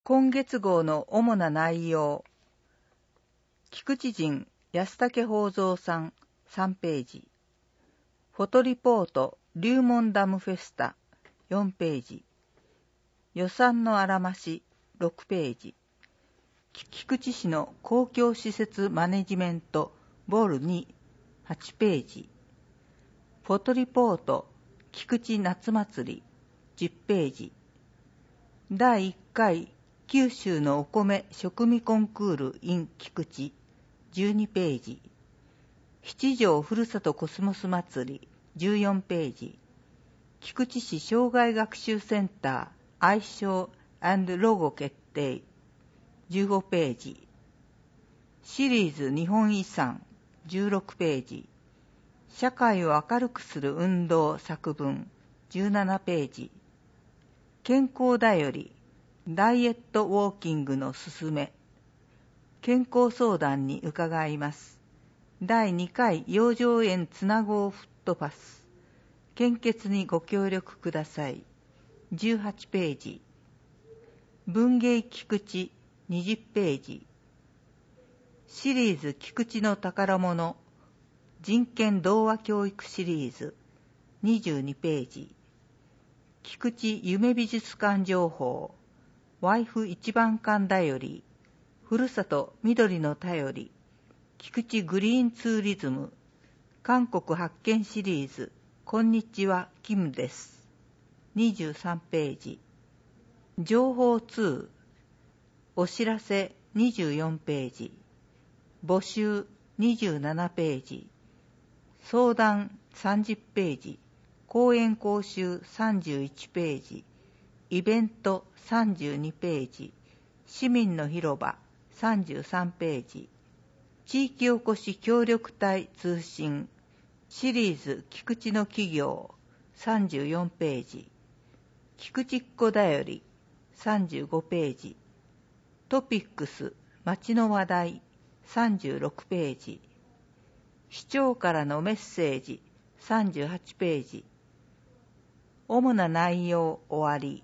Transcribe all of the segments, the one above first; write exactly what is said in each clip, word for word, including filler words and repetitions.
今月号の主な内容。菊池人安武宝蔵さんさんページ。フォトリポート龍門ダムフェスタよんページ。予算のあらましろくページ。菊池市の公共施設マネジメントボルにはちページ。フォトリポート菊池夏祭りじゅっページ。だいいっかい九州のお米食味コンクール in 菊池じゅうにページ。七条ふるさとコスモス祭りじゅうよんページ。菊池市障害学習センター愛称&ロゴ決定じゅうごページ。シリーズ日本遺産じゅうろくページ。社会を明るくする運動作文じゅうななページ。健康だよりダイエットウォーキングのすすめ。健康相談に伺います。だいにかい養生園つなごうフットパス。献血にご協力ください。じゅうはちページ。文芸菊池にじゅっページ。シリーズ菊池の宝物人権童話教育シリーズにじゅうにページ。菊池夢美術館情報ワイフ一番館だよりふるさと緑の便り菊池グリーンツーリズム韓国発見シリーズこんにちはキムですにじゅうさんページ。情報にお知らせにじゅうよんページ。募集にじゅうななページ。相談さんじゅっページ。講演講習さんじゅういちページ。イベントさんじゅうにページ。市民の広場さんじゅうさんページ。地域おこし協力隊通信シリーズ菊池の企業さんじゅうよんページ。菊池っ子だよりさんじゅうごページ。トピックス街の話題さんじゅうろくページ。市長からのメッセージさんじゅうはちページ。主な内容終わり。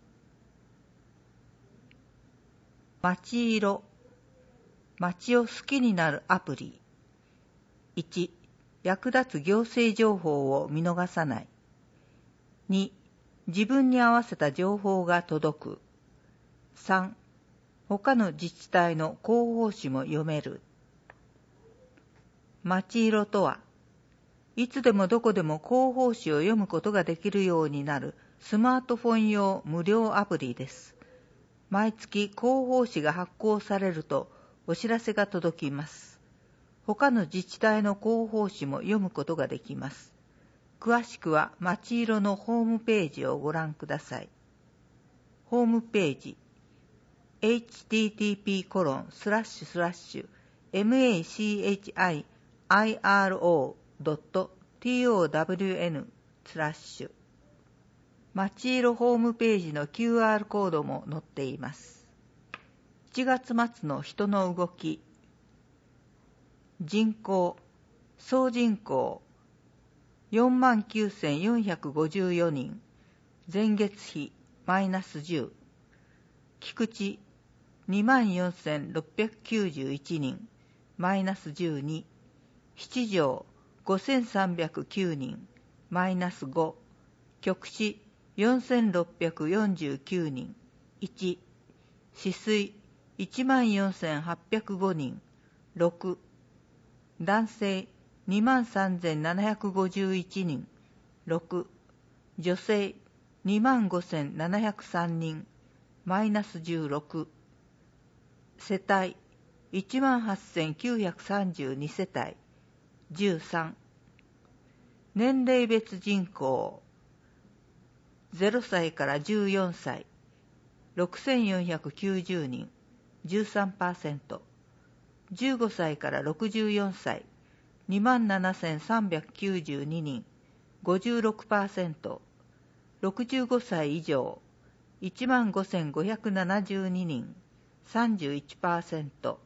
街色街を好きになるアプリ。いち役立つ行政情報を見逃さない。に自分に合わせた情報が届く。さん他の自治体の広報誌も読める。街色とはいつでもどこでも広報誌を読むことができるようになるスマートフォン用無料アプリです。毎月広報誌が発行されるとお知らせが届きます。他の自治体の広報誌も読むことができます。詳しくは街色のホームページをご覧ください。ホームページ エイチティーティーピーコロンスラッシュスラッシュマチドットトワンスラッシュ街色ホームページの キューアール コードも載っています。しちがつ末の人の動き。人口総人口よんまんきゅうせんよんひゃくごじゅうよにん。前月比マイナスじゅう。菊池にまんよんせんろっぴゃくきゅうじゅういちにんマイナスじゅうに。七条ごせんさんびゃくきゅうにんマイナスご。極地よんせんろっぴゃくよんじゅうきゅうにんいち。止水いちまんよんせんはっぴゃくごにんろく。男性にまんさんぜんななひゃくごじゅういちにんろく。女性にまんごせんななひゃくさんにんマイナスじゅうろく。世帯いちまんはっせんきゅうひゃくさんじゅうにせたいじゅうさん。年齢別人口ゼロさいからじゅうよんさいろくせんよんひゃくきゅうじゅうにん じゅうさんパーセント。じゅうごさいからろくじゅうよんさいにまんななせんさんびゃくきゅうじゅうににん ごじゅうろくパーセント。ろくじゅうごさい以上いちまんごせんごひゃくななじゅうににん さんじゅういちパーセント。